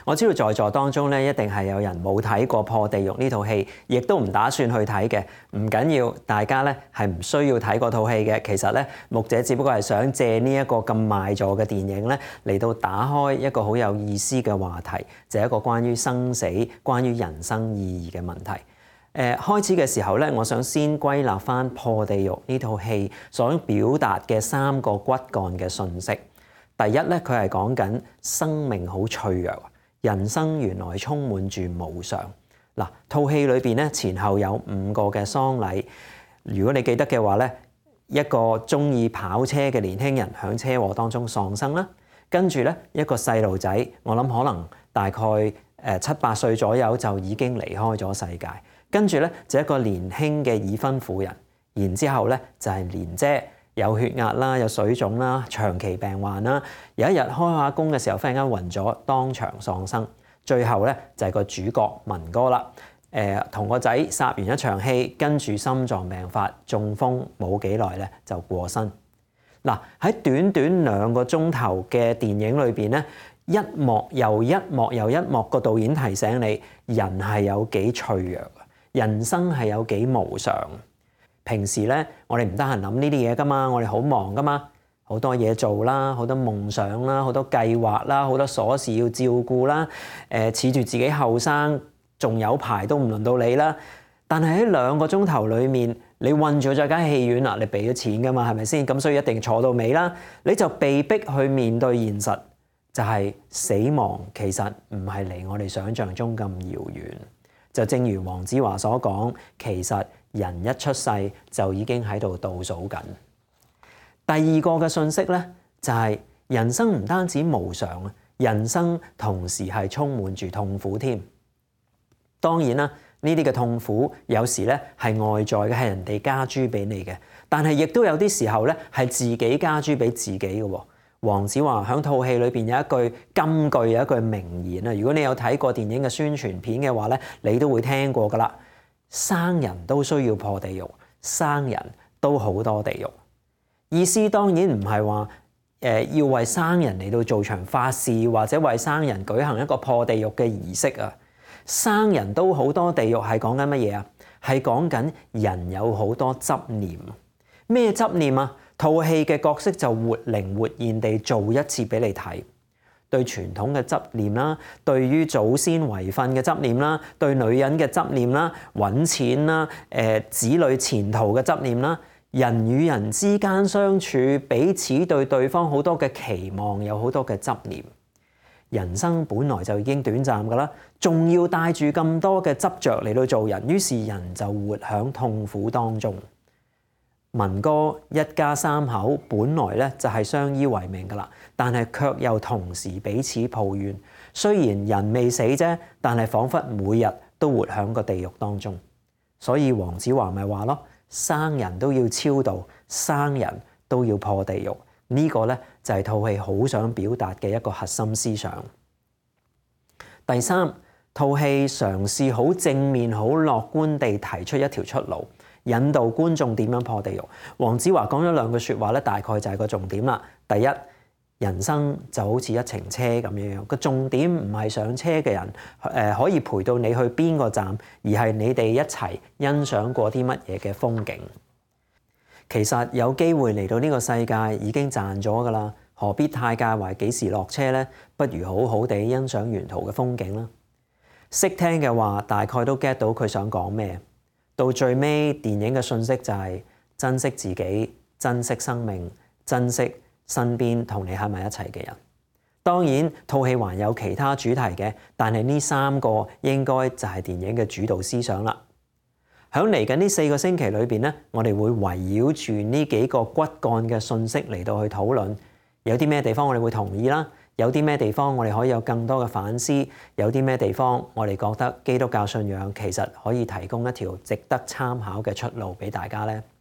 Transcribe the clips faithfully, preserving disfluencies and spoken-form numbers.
我知道在座當中咧，一定係有人冇睇過《破地獄》呢套戲，亦都唔打算去睇嘅。唔緊要，大家咧係唔需要睇嗰套戲嘅。其實咧，牧者只不過係想借呢一個咁賣座嘅電影咧，嚟到打開一個好有意思嘅話題，就係一個關於生死、關於人生意義嘅問題。誒、呃、開始嘅時候咧，我想先歸納返《破地獄》呢套戲所表達嘅三個骨幹嘅訊息。第一咧，佢係講緊生命好脆弱。人生原來充滿住無常。嗱，套戲裏邊咧前後有五個嘅喪禮。如果你記得嘅話咧，一個中意跑車嘅年輕人喺車禍當中喪生啦。跟住咧一個細路仔，我諗可能大概誒七八歲左右就已經離開咗世界。跟住咧就一個年輕嘅已婚婦人。然之後咧就係蓮姐。有血壓啦，有水腫啦，長期病患啦。有一日開下工嘅時候，忽然間暈咗，當場喪生。最後咧就係個主角文哥啦。誒，同個仔殺完一場戲，跟住心臟病發，中風，冇幾耐咧就過身。嗱，喺短短兩個鐘頭嘅電影裏邊咧，一幕又一幕又一幕，個導演提醒你，人係有幾脆弱，人生係有幾無常。平時咧，我哋唔得閒諗呢啲嘢噶嘛，我哋好忙噶嘛，好多嘢做啦，好多夢想啦，好多計劃啦，好多瑣事要照顧啦。誒、呃，恃住自己後生，仲有排都唔輪到你啦。但係喺兩個鐘頭裡面，你韞咗在間戲院啦，你俾咗錢噶嘛，係咪先？咁所以一定坐到尾啦。你就被逼去面對現實，就係、是、死亡其實唔係離我哋想象中咁遙遠。就正如黃子華所講，其實人一出世就已經喺度倒數緊。第二個嘅訊息咧，就係、是、人生唔單止無常啊，人生同時係充滿住痛苦添。當然啦，呢啲嘅痛苦有時咧係外在嘅，係人哋加諸俾你嘅，但係亦都有啲時候咧係自己加諸俾自己嘅。黃子華喺套戲裏邊有一句金句，有一句名言啊！如果你有睇過電影嘅宣傳片嘅話咧，你都會聽過噶啦。生人都需要破地獄，生人都好多地獄。意思當然唔係話誒要為生人嚟到做場法事，或者為生人舉行一個破地獄嘅儀式啊。生人都好多地獄係講緊乜嘢啊？係講緊人有好多執念。咩執念啊？套戲嘅角色就活靈活現地做一次俾你睇，對傳統嘅執念啦，對於祖先遺訓嘅執念啦，對女人嘅執念啦，揾錢啦，誒子女前途嘅執念啦，人與人之間相處，彼此對對方好多嘅期望，有好多嘅執念。人生本來就已經短暫㗎啦，仲要帶住咁多嘅執着嚟到做人，於是人就活喺痛苦當中。文哥一家三口本來咧就係相依為命噶啦，但係卻又同時彼此抱怨。雖然人未死啫，但係彷彿每日都活喺個地獄當中。所以黃子華咪話咯：生人都要超度，生人都要破地獄。呢個咧就係套戲好想表達嘅一個核心思想。第三，套戲嘗試好正面、好樂觀地提出一條出路。引導觀眾點樣破地獄。黃子華講咗兩句説話咧，大概就係個重點啦。第一，人生就好似一程車咁樣樣，個重點唔係上車嘅人誒、呃、可以陪到你去邊個站，而係你哋一齊欣賞過啲乜嘢嘅風景。其實有機會嚟到呢個世界已經賺咗噶啦，何必太介懷幾時落車呢？不如好好地欣賞沿途嘅風景啦。識聽嘅話，大概都 get 到佢想講咩。到最尾，電影嘅訊息就係珍惜自己、珍惜生命、珍惜身邊同你喺埋一齊嘅人。當然，套戲還有其他主題嘅，但係呢三個應該就係電影嘅主導思想啦。喺嚟緊呢四個星期裏邊咧，我哋會圍繞住呢幾個骨幹嘅訊息嚟到去討論，有啲咩地方我哋會同意啦。有啲咩地方我哋可以有更多嘅反思？有啲咩地方我哋覺得基督教信仰其實可以提供一條值得參考嘅出路俾大家呢？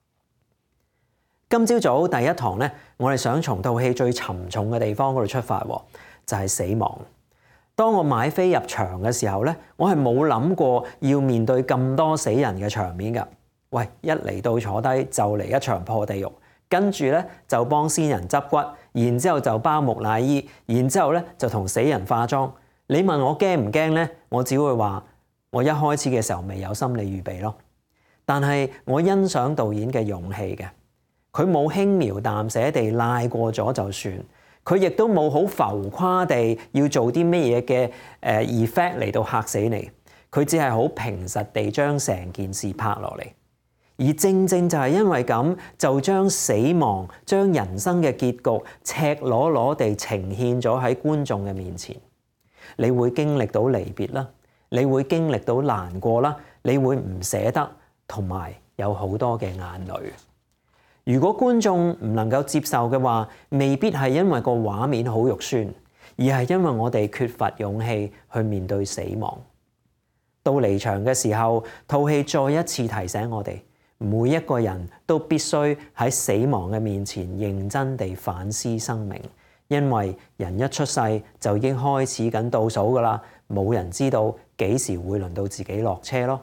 今朝早第一堂咧，我哋想從套戲最沉重嘅地方嗰度出發，就係死亡。當我買飛入場嘅時候咧，我係冇諗過要面對咁多死人嘅場面㗎。喂，一嚟到坐低就嚟一場破地獄。跟住咧就幫先人執骨，然之後就包木乃伊，然之後咧就同死人化妝。 你問我驚唔驚呢？我只會話我一開始嘅時候未有心理預備咯。但係我欣賞導演嘅勇氣嘅，佢冇輕描淡寫地賴過咗就算，佢亦都冇好浮誇地要做啲乜嘢嘅誒 effect 嚟到嚇死你。佢只係好平實地將成件事拍落嚟。而正正就係因為咁，就將死亡、將人生嘅結局赤裸裸地呈現咗喺觀眾嘅面前。你會經歷到離別啦，你會經歷到難過啦，你會唔捨得，同埋有好多嘅眼淚。如果觀眾唔能夠接受嘅話，未必係因為個畫面好肉酸，而係因為我哋缺乏勇氣去面對死亡。到離場嘅時候，套戲再一次提醒我哋，每一個人都必須喺死亡嘅面前認真地反思生命，因為人一出世就已經開始緊倒數㗎喇，冇人知道幾時會輪到自己落車咯。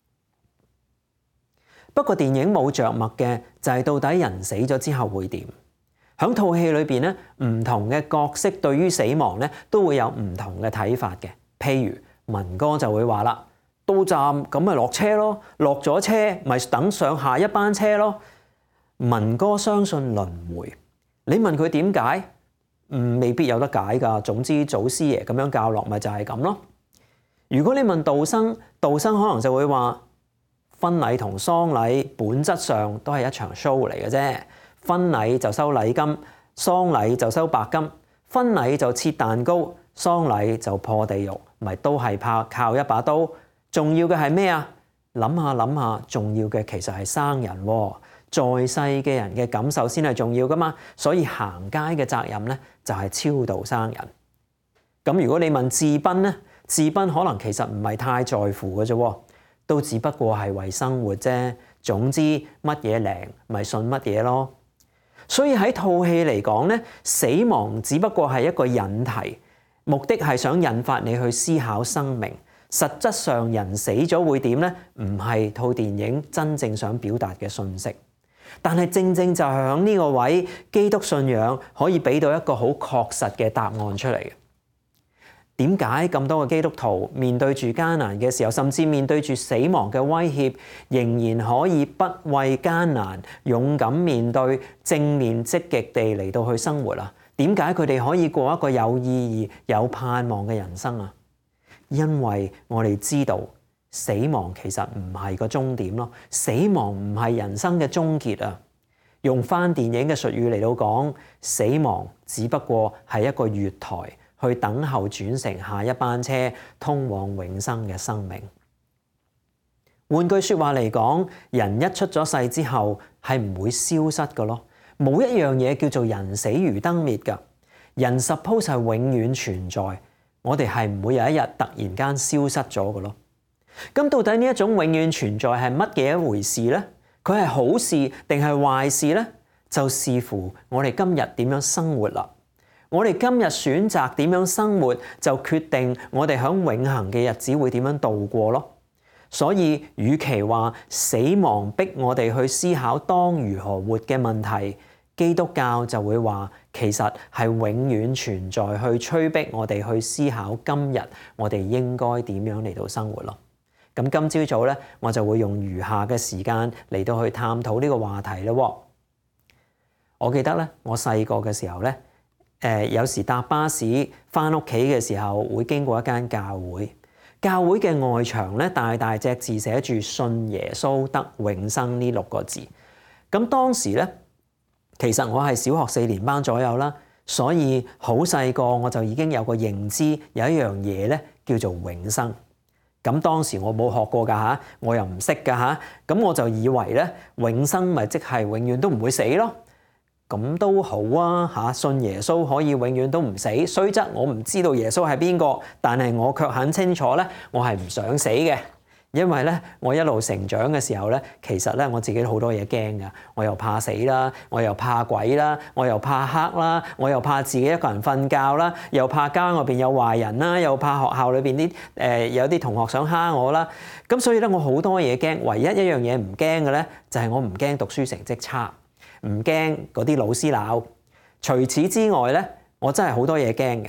不過電影冇着墨嘅就係到底人死咗之後會點？喺套戲裏邊咧，唔同嘅角色對於死亡咧都會有唔同嘅睇法嘅。譬如文哥就會話啦，到站咁咪落車咯，落咗車咪等上下一班車咯。文哥相信輪迴，你問佢點解？嗯，未必有得解㗎。總之祖師爺咁樣教落咪就係咁咯。如果你問道生，道生可能就會話，婚禮同喪禮本質上都係一場 show 嚟嘅啫。婚禮就收禮金，喪禮就收白金。婚禮就切蛋糕，喪禮就破地獄，咪都係怕靠一把刀。重要嘅係咩啊？諗下諗下，重要嘅其實係生人喎，在世嘅人嘅感受先係重要噶嘛。所以行街嘅責任咧就係超度生人。咁如果你問智賓咧，智賓可能其實唔係太在乎嘅啫，都只不過係為生活啫。總之乜嘢靈咪信乜嘢咯。所以喺套戲嚟講咧，死亡只不過係一個引題，目的係想引發你去思考生命。實質上人死咗會點咧？唔係套電影真正想表達嘅訊息。但係正正就係喺呢個位，基督信仰可以俾到一個好確實嘅答案出嚟嘅。點解咁多個基督徒面對住艱難嘅時候，甚至面對住死亡嘅威脅，仍然可以不畏艱難，勇敢面對，正面積極地嚟到去生活啊？點解佢哋可以過一個有意義、有盼望嘅人生啊？因為我哋知道死亡其實唔係個終點咯，死亡唔係人生嘅終結啊。用翻電影嘅術語嚟到講，死亡只不過係一個月台，去等候轉乘下一班車，通往永生嘅生命。換句說話嚟講，人一出咗世之後係唔會消失㗎咯，冇一樣嘢叫做人死如燈滅㗎。人 suppose 係永遠存在，我哋係唔會有一日突然間消失咗㗎咯。咁到底呢一種永遠存在係乜嘢一回事呢？佢係好事定係壞事呢？就視乎我哋今日點樣生活啦。我哋今日選擇點樣生活，就決定我哋喺永恆嘅日子會點樣度過咯。所以，與其話死亡逼我哋去思考當如何活嘅問題，基督教就會話其實係永遠存在去催逼我哋去思考今日我哋應該點樣嚟到生活咯。咁今朝早咧，我就會用餘下嘅時間嚟到去探討呢個話題咯。我記得咧，我細個嘅時候咧，誒、呃、有時搭巴士翻屋企嘅時候，會經過一間教會。教會嘅外牆咧，大大隻字寫住信耶穌得永生呢六個字。咁當時咧，其實我係小學四年班左右啦，所以好細個我就已經有個認知，有一樣嘢咧叫做永生。咁當時我冇學過㗎嚇，我又唔識㗎嚇，咁我就以為咧永生咪即係永遠都唔會死咯。咁都好啊嚇，信耶穌可以永遠都唔死。雖則我唔知道耶穌係邊個，但係我卻很清楚咧，我係唔想死嘅。因為咧，我一路成長嘅時候咧，其實咧我自己好多嘢驚㗎，我又怕死啦，我又怕鬼啦，我又怕黑啦，我又怕自己一個人瞓覺啦，又怕家外邊有壞人啦，又怕學校裏邊啲誒有啲同學想蝦我啦。咁所以咧，我好多嘢驚，唯一一樣嘢唔驚嘅咧，就係我唔驚讀書成績差，唔驚嗰啲老師鬧。除此之外咧，我真係好多嘢驚嘅。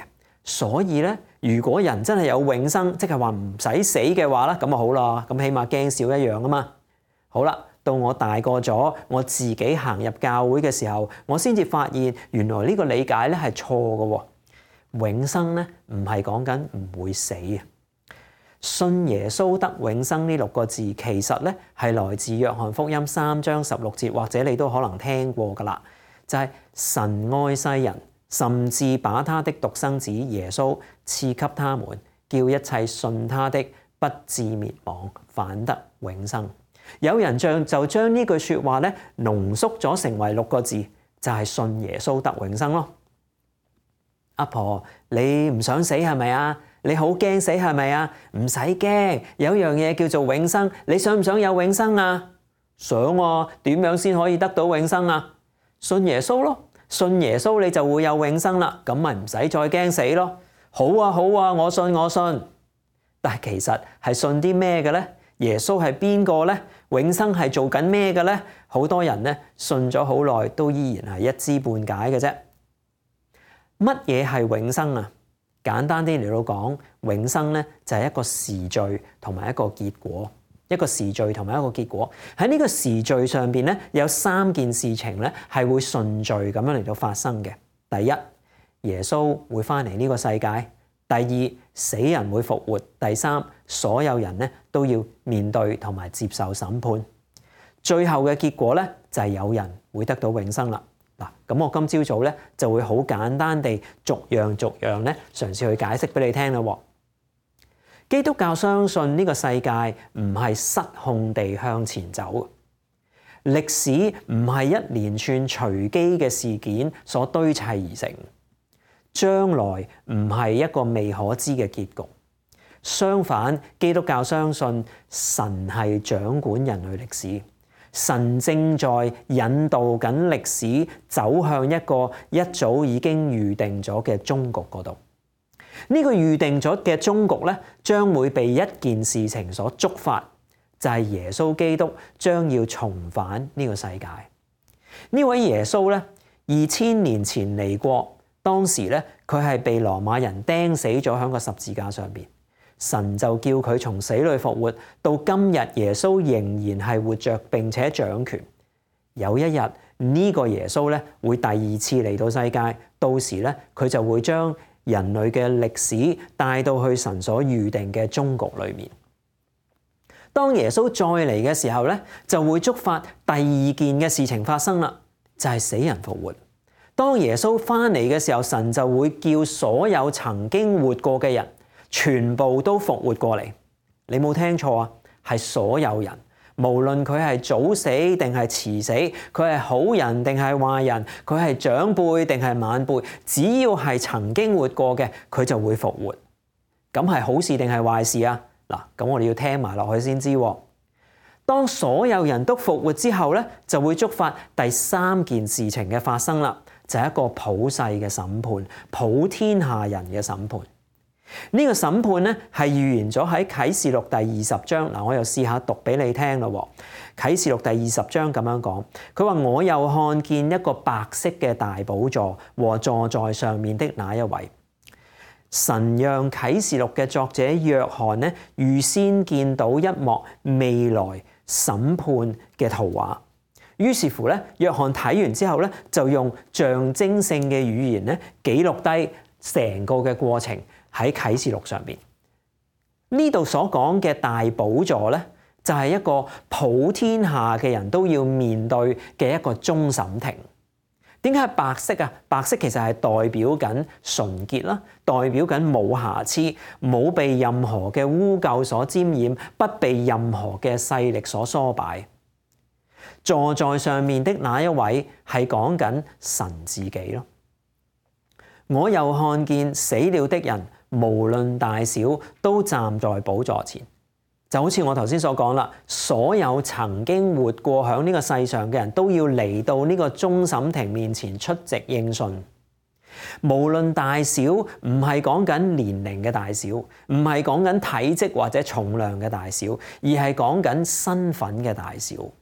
所以咧，如果人真係有永生，即係話唔使死嘅話咧，咁就好啦，咁起碼驚少一樣啊嘛。好啦，到我大個咗，我自己行入教會嘅時候，我先至發現原來呢個理解咧係錯嘅喎。永生咧唔係講緊唔會死啊。信耶穌得永生呢六個字，其實咧係來自約翰福音三章十六節，或者你都可能聽過噶啦，就係神愛世人，甚至把他的獨生子耶穌賜給他們，叫一切信他的不至滅亡，反得永生。有人將就將呢句說話咧濃縮咗成為六個字，就係信耶穌得永生咯。阿婆，你唔想死係咪啊？你好驚死係咪啊？唔使驚，有樣嘢叫做永生。你想唔想有永生啊？想啊，點樣先可以得到永生啊？信耶穌咯，信耶穌你就會有永生啦，咁咪唔使再驚死咯。好啊好啊，我信我信。但係其實係信啲咩嘅咧？耶穌係邊個咧？永生係做緊咩嘅咧？好多人咧信咗好耐，都依然係一知半解嘅啫。乜嘢係永生啊？簡單啲嚟到講，永生咧就係一個時序同埋一個結果，一個時序同埋一個結果。喺呢個時序上邊咧，有三件事情咧係會順序咁樣嚟到發生嘅。第一，耶穌會翻嚟呢個世界；第二，死人會復活；第三，所有人咧都要面對同埋接受審判。最後嘅結果咧就係有人會得到永生啦。嗱，咁我今朝早咧就會好簡單地逐樣逐樣咧嘗試去解釋俾你聽啦。基督教相信呢個世界唔係失控地向前走，歷史唔係一連串隨機嘅事件所堆砌而成，將來唔係一個未可知嘅結局。相反，基督教相信神係掌管人類歷史。神正在引導緊歷史走向一個一早已經預定咗嘅終局嗰度。呢個預定咗嘅終局咧，將會被一件事情所觸發，就係耶穌基督將要重返呢個世界。呢位耶穌咧，二千年前嚟過，當時咧佢係被羅馬人釘死咗喺個十字架上邊。神就叫佢從死裏復活，到今日耶穌仍然係活着並且掌權。有一日呢個耶穌咧會第二次嚟到世界，到時咧佢就會將人類嘅歷史帶到去神所預定嘅終局裏面。當耶穌再嚟嘅時候咧，就會觸發第二件嘅事情發生啦，就係死人復活。當耶穌翻嚟嘅時候，神就會叫所有曾經活過嘅人全部都復活過嚟。你冇聽錯啊，係所有人，無論佢係早死定係遲死，佢係好人定係壞人，佢係長輩定係晚輩，只要係曾經活過嘅，佢就會復活。咁係好事定係壞事啊？嗱，咁我哋要聽埋落去先知。當所有人都復活之後咧，就會觸發第三件事情嘅發生啦，就係一個普世嘅審判，普天下人嘅審判。呢個審判咧係預言咗喺啟示錄第二十章。嗱，我又試下讀俾你聽咯。啟示錄第二十章咁樣講，佢話我又看見一個白色嘅大寶座和坐在上面的那一位。神讓啟示錄嘅作者約翰咧預先見到一幕未來審判嘅圖畫。於是乎咧，約翰睇完之後咧，就用象徵性嘅語言咧記錄低成個嘅過程。喺啟示錄上邊，呢度所講嘅大寶座咧，就係一個普天下嘅人都要面對嘅一個終審庭。點解係白色啊？白色其實係代表緊純潔啦，代表緊冇瑕疵，冇被任何嘅污垢所沾染，不被任何嘅勢力所唆擺。坐在上面的那一位係講緊神自己咯。我又看見死了的人，無論大小，都站在寶座前。就好似我頭先所講啦，所有曾經活過響呢個世上嘅人都要嚟到呢個終審庭面前出席應訊。無論大小，唔係講緊年齡嘅大小，唔係講緊體積或者重量嘅大小，而係講緊身份嘅大小。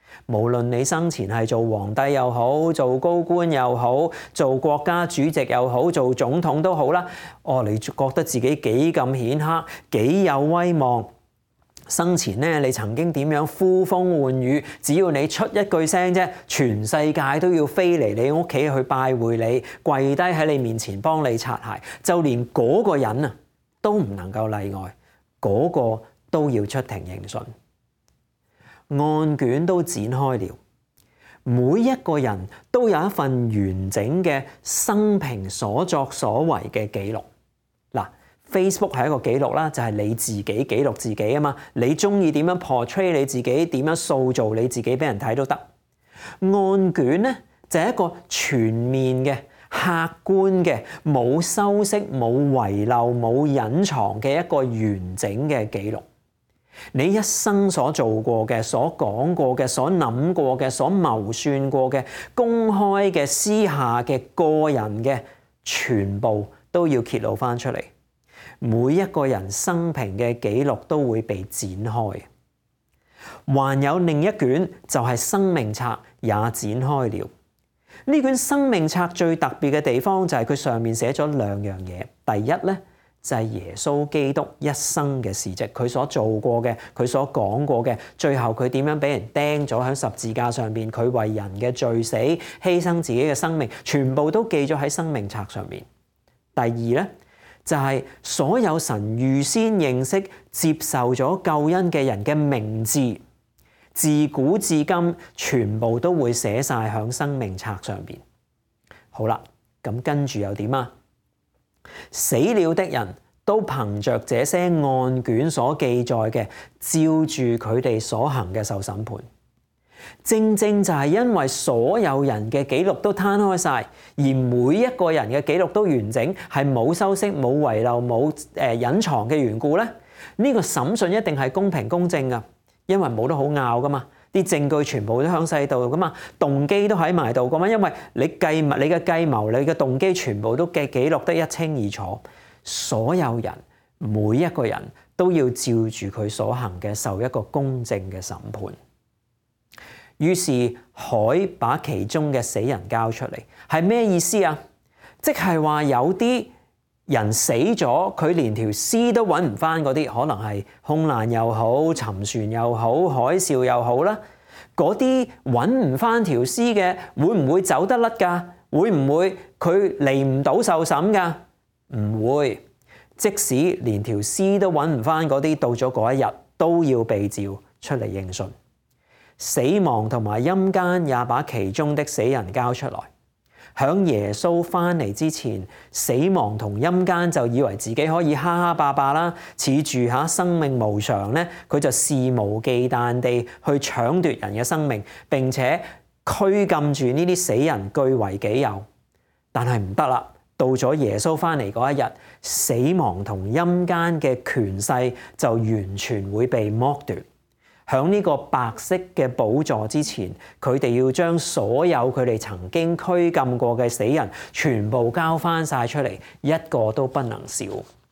無論你生前係做皇帝又好，做高官又好，做國家主席又好，做總統都好啦。哦，你覺得自己幾咁顯赫，幾有威望？生前咧，你曾經點樣呼風喚雨？只要你出一句聲啫，全世界都要飛嚟你屋企去拜會你，跪低喺你面前幫你擦鞋。就連嗰個人啊，都唔能夠例外，嗰個都要出庭應訊。案卷都展開了，每一個人都有一份完整嘅生平所作所為嘅記錄。嗱，Facebook 係一個記錄啦，就係你自己記錄自己啊嘛。你中意點樣 portray 你自己，點樣塑造你自己俾人睇都得。案卷咧就係一個全面嘅、客觀嘅、冇修飾、冇遺漏、冇隱藏嘅一個完整嘅記錄。你一生所做過嘅、所講過嘅、所諗過嘅、所謀算過嘅、公開嘅、私下嘅、個人嘅，全部都要揭露翻出嚟。每一個人生平嘅記錄都會被展開。還有另一卷就係生命冊也展開了。呢卷生命冊最特別嘅地方就係佢上面寫咗兩樣嘢。第一咧，就係耶穌基督一生嘅事蹟，佢所做過嘅，佢所講過嘅，最後佢點樣俾人釘咗喺十字架上邊，佢為人嘅罪死，犧牲自己嘅生命，全部都記咗喺生命冊上面。第二咧，就係所有神預先認識、接受咗救恩嘅人嘅名字，自古至今全部都會寫晒喺生命冊上邊。好啦，咁跟住又點啊？死了的人都憑着這些案卷所記載嘅，照住佢哋所行嘅受審判。正正就係因為所有人嘅記錄都攤開晒，而每一個人嘅記錄都完整，係冇修飾、冇遺漏、冇誒隱藏嘅緣故咧，呢個審訊一定係公平公正噶，因為冇得好拗噶嘛。啲證據全部都喺晒度噶嘛，動機都喺埋度噶嘛，因為你計密、你嘅計謀、你嘅動機全部都記記錄得一清二楚。所有人每一個人都要照住佢所行嘅受一個公正嘅審判。於是海把其中嘅死人交出嚟，係咩意思啊？即係話有啲人死咗，佢連條屍都揾唔翻嗰啲，可能係空難又好、沉船又好、海嘯又好啦。嗰啲揾唔翻條屍嘅，會唔會走得甩㗎？會唔會佢嚟唔到受審㗎？唔會。即使連條屍都揾唔翻嗰啲，到咗嗰一日都要被召出嚟應訊。死亡同埋陰間也把其中的死人交出來。響耶穌翻嚟之前，死亡同陰間就以為自己可以哈哈霸霸啦，恃住下生命無常咧，佢就肆無忌憚地去搶奪人嘅生命，並且拘禁住呢啲死人據為己有。但係唔得啦，到咗耶穌翻嚟嗰一日，死亡同陰間嘅權勢就完全會被剝奪。喺呢個白色嘅寶座之前，佢哋要將所有佢哋曾經拘禁過嘅死人全部交翻晒出嚟，一個都不能少。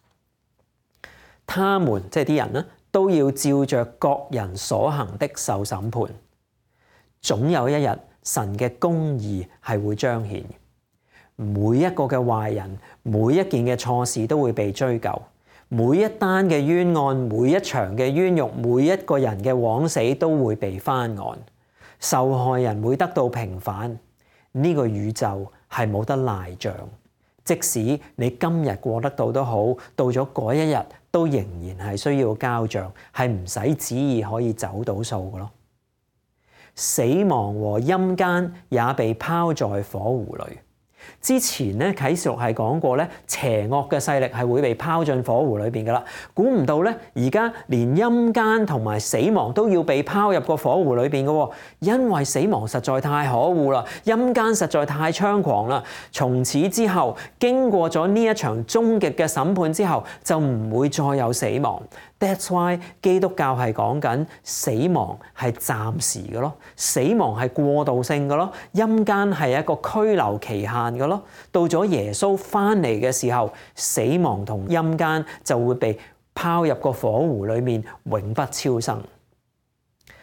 他們即係啲人咧，都要照着各人所行的受審判。總有一日，神嘅公義係會彰顯。每一個嘅壞人，每一件嘅錯事都會被追究。每一單嘅冤案，每一場嘅冤獄，每一個人嘅枉死都會被翻案，受害人會得到平反。呢個宇宙係冇得賴賬，即使你今日過得到都好，到咗嗰一日都仍然係需要交賬，係唔使旨意可以走到數嘅咯。死亡和陰間也被拋在火湖裏。之前咧啟示錄係講過咧，邪惡嘅勢力係會被拋進火湖裏邊噶啦。估唔到咧，而家連陰間同埋死亡都要被拋入個火湖裏邊嘅，因為死亡實在太可惡啦，陰間實在太猖狂啦。從此之後，經過咗呢一場終極嘅審判之後，就唔會再有死亡。That's why 基督教係講緊死亡係暫時嘅咯，死亡係過渡性嘅咯，陰間係一個拘留期限嘅咯。到咗耶穌翻嚟嘅時候，死亡同陰間就會被拋入個火湖裏面，永不超生。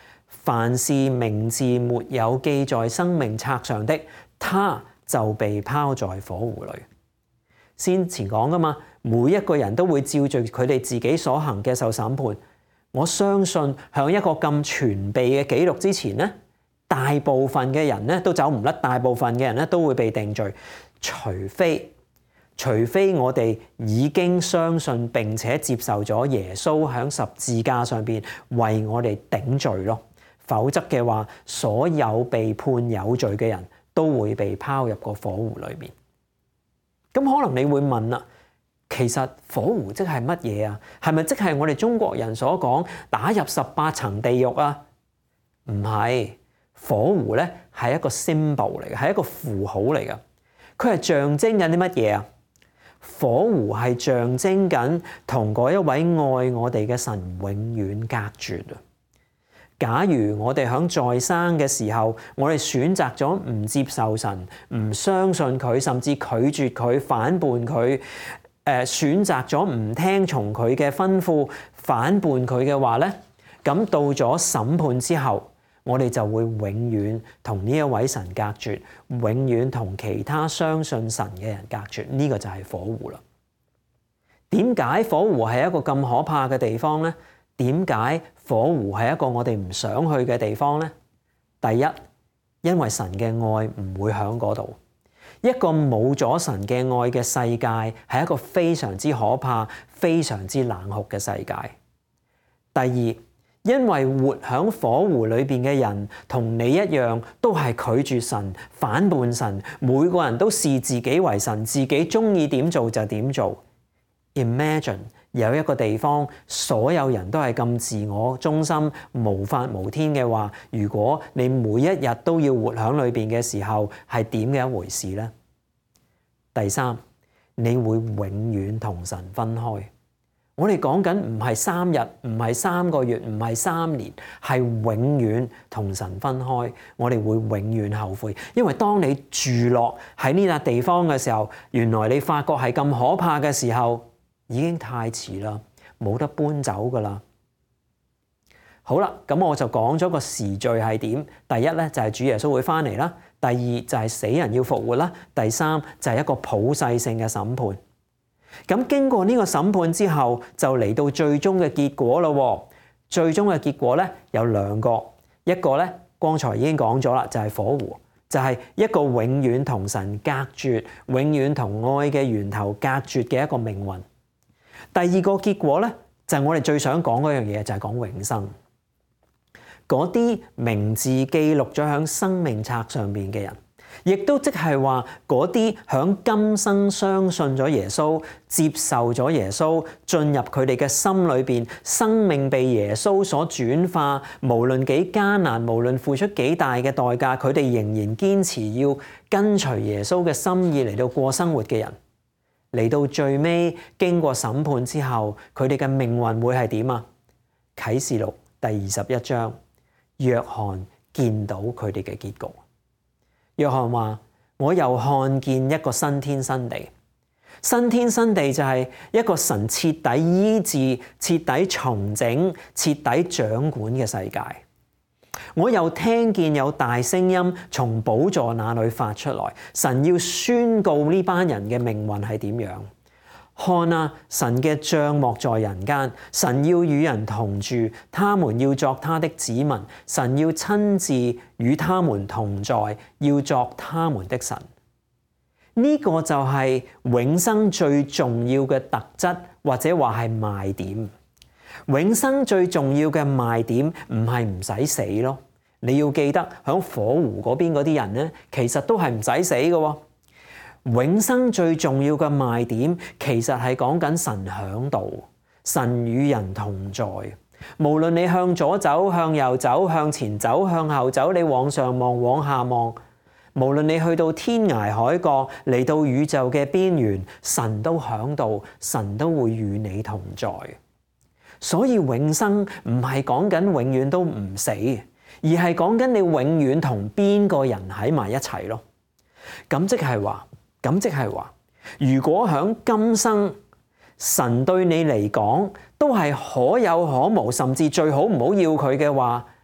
凡是名字沒有記在生命冊上的，他就被拋在火湖裏。先前講噶嘛，每一個人都會照住佢哋自己所行嘅受審判。我相信喺一個咁全備嘅記錄之前咧，大部分嘅人咧都走唔甩，大部分嘅人咧都會被定罪，除非除非我哋已經相信並且接受咗耶穌喺十字架上邊為我哋頂罪咯。否則嘅話，所有被判有罪嘅人都會被拋入個火湖裏面。咁可能你會問啦，其實火湖即係乜嘢啊？係咪即係我哋中國人所講打入十八層地獄啊？唔係，火湖咧係一個 symbol 嚟嘅，係一個符號嚟嘅。佢係象徵緊啲乜嘢啊？火湖係象徵緊同嗰一位愛我哋嘅神永遠隔絕啊！假如我哋喺在生嘅時候，我哋選擇咗唔接受神，唔相信佢，甚至拒絕佢、反叛佢，誒、呃、選擇咗唔聽從佢嘅吩咐、反叛佢嘅話咧，咁到咗審判之後，我哋就會永遠同呢一位神隔絕，永遠同其他相信神嘅人隔絕。呢、這個就係火湖啦。點解火湖係一個咁可怕嘅地方咧？點解火湖係一個我哋唔想去嘅地方呢？第一，因為神嘅愛唔會喺嗰度。一個冇咗神嘅愛嘅世界係一個非常之可怕、非常之冷酷嘅世界。第二，因為活喺火湖裏邊嘅人同你一樣，都係拒絕神、反叛神，每個人都視自己為神，自己中意點做就點做。Imagine有一個地方，所有人都係咁自我中心、無法無天嘅話，如果你每一日都要活喺裏邊嘅時候，係點嘅一回事呢？第三，你會永遠同神分開。我哋講緊唔係三日，唔係三個月，唔係三年，係永遠同神分開。我哋會永遠後悔，因為當你住落喺呢笪地方嘅時候，原來你發覺係咁可怕嘅時候，已經太遲啦，冇得搬走噶啦。好啦，咁我就講咗個時序係點。第一咧就係主耶穌會翻嚟啦，第二就係死人要復活啦，第三就係一個普世性嘅審判。咁經過呢個審判之後，就嚟到最終嘅結果咯。最終嘅結果咧有兩個，一個咧剛才已經講咗啦，就係火湖，就係一個永遠同神隔絕、永遠同愛嘅源頭隔絕嘅一個命運。第二個結果咧就係我哋最想講嗰樣嘢，就係講永生。嗰啲名字記錄咗喺生命冊上邊嘅人，亦都即係話嗰啲響今生相信咗耶穌、接受咗耶穌，進入佢哋嘅心裏邊，生命被耶穌所轉化，無論幾艱難，無論付出幾大嘅代價，佢哋仍然堅持要跟隨耶穌嘅心意嚟到過生活嘅人，嚟到最尾經過審判之後，佢哋嘅命運會係點啊？啟示錄第二十一章，約翰見到佢哋嘅結局。約翰話：我又看見一個新天新地，新天新地就係一個神徹底醫治、徹底重整、徹底掌管嘅世界。我又聽見有大聲音從寶座那裡發出來，神要宣告呢班人嘅命運係點樣。看啊，神嘅帳幕在人間，神要與人同住，他們要作他的子民，神要親自與他們同在，要作他們的神。呢、這個就係永生最重要嘅特質，或者話係賣點。永生最重要嘅賣點唔係唔使死咯。你要記得響火湖嗰邊嗰啲人咧，其實都係唔使死嘅。永生最重要嘅賣點，其實係講緊神響度，神與人同在。無論你向左走、向右走、向前走、向後走，你往上望、往下望，無論你去到天涯海角，嚟到宇宙嘅邊緣，神都響度，神都會與你同在。所以永生唔係講緊永遠都唔死，而係講緊你永遠同邊個人喺埋一齊咯。咁即係話。咁即係話，如果響今生神對你嚟講都係可有可無，甚至最好唔好要佢嘅話，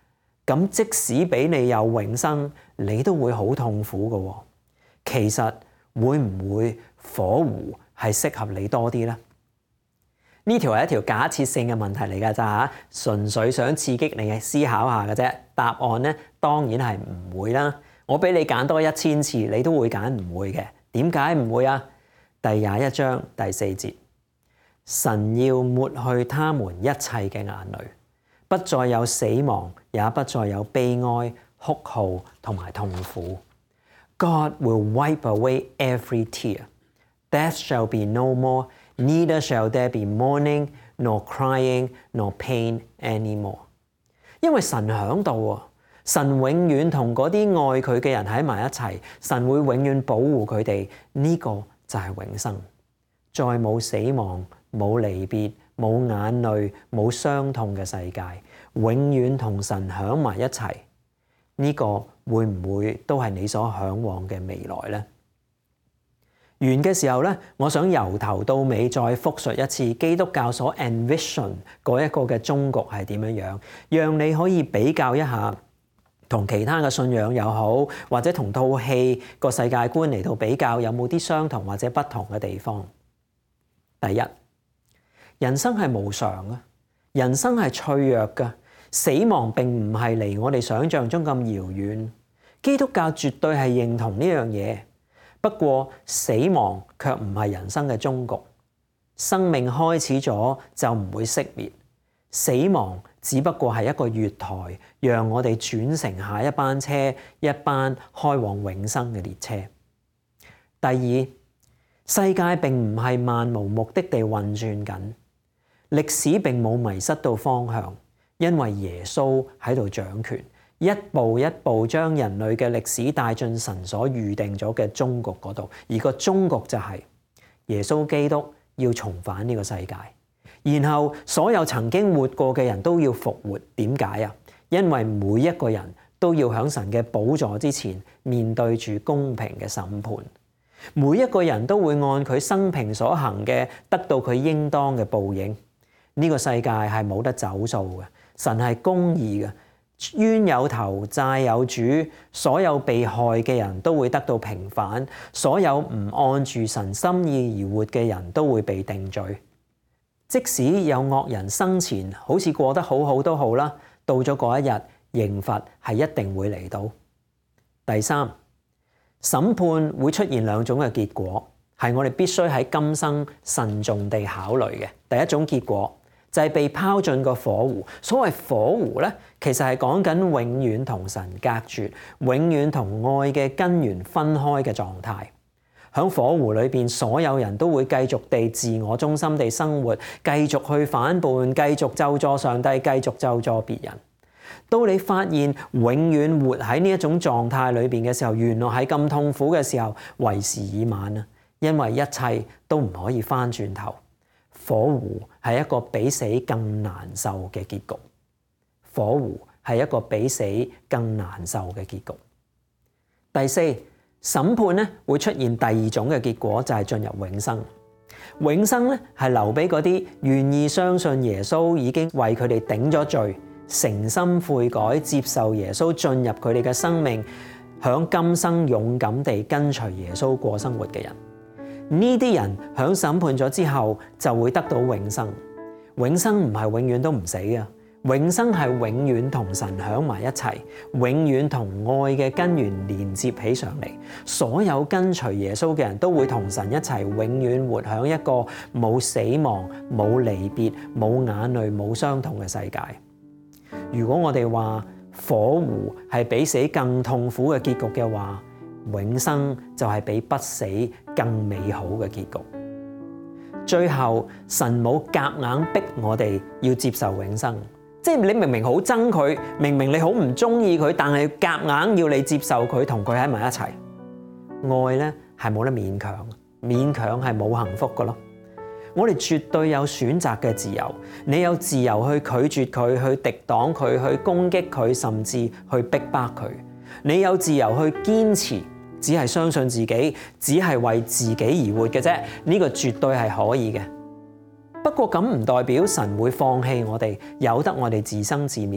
咁即使俾你有永生，你都會好痛苦㗎喎。其實會唔會火湖係適合你多啲呢？呢條係一條假設性嘅問題嚟㗎咋嚇，純粹想刺激你嘅思考下嘅啫。答案咧當然係唔會啦。我俾你揀多一千次，你都會揀唔會嘅。點解唔會啊？第廿一章第四節，神要抹去他們一切嘅眼淚，不再有死亡，也不再有悲哀、哭號同埋痛苦。God will wipe away every tear. Death shall be no more, neither shall there be mourning, nor crying, nor pain anymore. 因為神響度啊，神永遠同嗰啲愛佢嘅人喺埋一齊，神會永遠保護佢哋，呢個就係永生，再冇死亡、冇離別、冇眼淚、冇傷痛嘅世界，永遠同神響埋一齊，呢個會唔會都係你所向往嘅未來呢？完嘅時候咧，我想由頭到尾再複述一次基督教所 envision 嗰一個嘅終局係點樣樣，讓你可以比較一下同其他嘅信仰又好，或者同套戲個世界觀嚟到比較，有冇啲相同或者不同嘅地方。第一，人生係無常嘅，人生係脆弱嘅，死亡並唔係離我哋想象中咁遙遠。基督教絕對係認同呢樣嘢。不過死亡卻唔係人生嘅終局，生命開始咗就唔會熄滅，死亡只不過係一個月台，讓我哋轉乘下一班車，一班開往永生嘅列車。第二，世界並唔係漫無目的地運轉緊，歷史並冇迷失到方向，因為耶穌喺度掌權。一步一步將人類嘅歷史帶進神所預定咗嘅終局嗰度，而個終局就係耶穌基督要重返呢個世界，然後所有曾經活過嘅人都要復活。點解啊？因為每一個人都要喺神嘅寶座之前面對住公平嘅審判，每一個人都會按佢生平所行嘅得到佢應當嘅報應。呢個世界係冇得走數嘅，神係公義嘅。冤有頭，債有主，所有被害嘅人都會得到平反，所有唔按住神心意而活嘅人都會被定罪。即使有惡人生前好似過得好好都好啦，到咗嗰一日，刑罰係一定會嚟到。第三，審判會出現兩種嘅結果，係我哋必須喺今生慎重地考慮嘅。第一種結果就係被拋進個火湖。所謂火湖咧，其實係講緊永遠同神隔絕，永遠同愛嘅根源分開嘅狀態。喺火湖裏邊，所有人都會繼續地自我中心地生活，繼續去反叛，繼續咒詛上帝，繼續咒詛別人。到你發現永遠活喺呢一種狀態裏邊嘅時候，原來係咁痛苦嘅時候，為時已晚啊！因為一切都唔可以翻轉頭。火湖係一個比死更難受嘅結局。火湖係一個比死更難受嘅結局。第四，審判咧會出現第二種嘅結果，就係進入永生。永生咧係留俾嗰啲願意相信耶穌已經為佢哋頂咗罪，誠心悔改，接受耶穌進入佢哋嘅生命，響今生勇敢地跟隨耶穌過生活嘅人。呢啲人響審判咗之後就會得到永生。永生唔係永遠都唔死啊，永生係永遠同神響埋一齊，永遠同愛嘅根源連接起上嚟。所有跟隨耶穌嘅人都會同神一齊，永遠活響一個冇死亡、冇離別、冇眼淚、冇傷痛嘅世界。如果我哋話火湖係比死更痛苦嘅結局嘅話，永生就係比不死更美好嘅結局。最後，神冇夾硬逼我哋要接受永生，即係你明明好憎佢，明明你好唔中意佢，但係夾硬要你接受佢，同佢喺埋一齊。愛咧係冇得勉強，勉強係冇幸福噶咯。我哋絕對有選擇嘅自由，你有自由去拒絕佢，去敵擋佢，去攻擊佢，甚至去逼迫佢。你有自由去堅持，只係相信自己，只係為自己而活嘅啫。呢個絕對係可以嘅。不過咁唔代表神會放棄我哋，由得我哋自生自滅咯。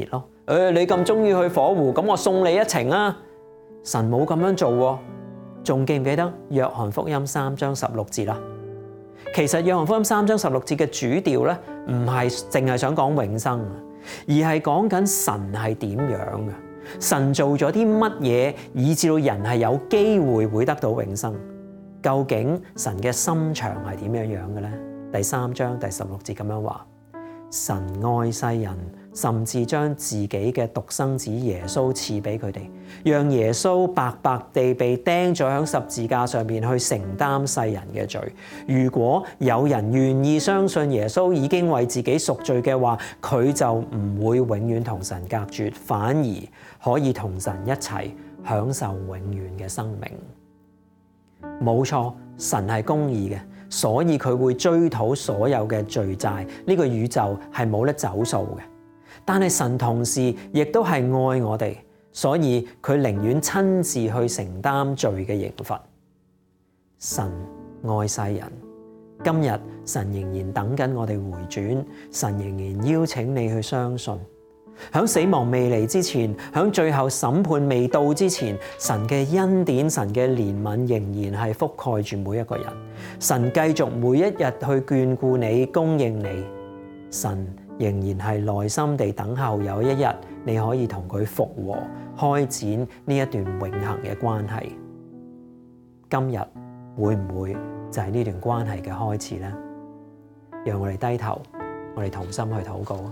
誒，你咁中意去火湖，咁我送你一程啊！神冇咁樣做喎，仲記唔記得約翰福音三章十六節啦？其實約翰福音三章十六節嘅主調咧，唔係淨係想講永生，而係講緊神係點樣嘅，神做咗啲乜嘢，以至到人係有機會會得到永生。究竟神嘅心腸係點樣樣嘅咧？第三章第十六節咁樣話：神愛世人，甚至將自己嘅獨生子耶穌賜俾佢哋，讓耶穌白白地被釘咗喺十字架上面去承擔世人嘅罪。如果有人願意相信耶穌已經為自己贖罪嘅話，佢就唔會永遠同神隔絕，反而可以同神一齊享受永遠嘅生命。冇錯，神係公義嘅，所以佢會追討所有嘅罪債。呢個宇宙係冇得走數嘅。但係神同時亦都係愛我哋，所以佢寧願親自去承擔罪嘅刑罰。神愛世人，今日神仍然等緊我哋回轉，神仍然邀請你去相信。喺死亡未嚟之前，喺最後審判未到之前，神嘅恩典、神嘅憐憫仍然係覆蓋住每一個人。神繼續每一日去眷顧你、供應你。神仍然係耐心地等候有一日你可以同佢復和，開展呢一段永恆嘅關係。今日會唔會就係呢段關係嘅開始呢？讓我哋低頭，我哋同心去禱告。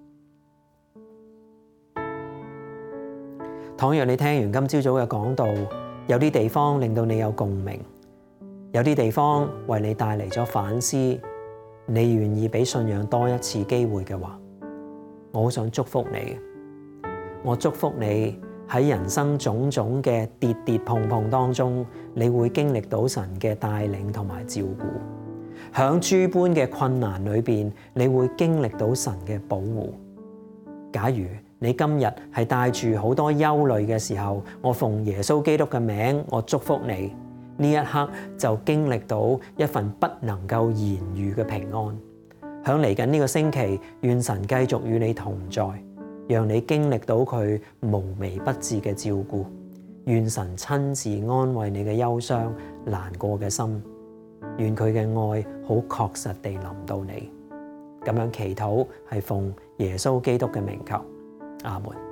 倘若你聽完今朝早嘅講道，有啲地方令到你有共鳴，有啲地方為你帶嚟咗反思，你願意俾信仰多一次機會嘅話，我好想祝福你。我祝福你喺人生種種嘅跌跌碰碰當中，你會經歷到神嘅帶領同埋照顧。響諸般嘅困難裏邊，你會經歷到神嘅保護。假如你今日係帶住好多憂慮嘅時候，我奉耶穌基督嘅名，我祝福你呢一刻就經歷到一份不能夠言喻嘅平安。響嚟緊呢個星期，願神繼續與你同在，讓你經歷到佢無微不至嘅照顧。願神親自安慰你嘅憂傷、難過嘅心，願佢嘅愛好確實地臨到你。咁樣祈禱係奉耶穌基督嘅名求。阿門。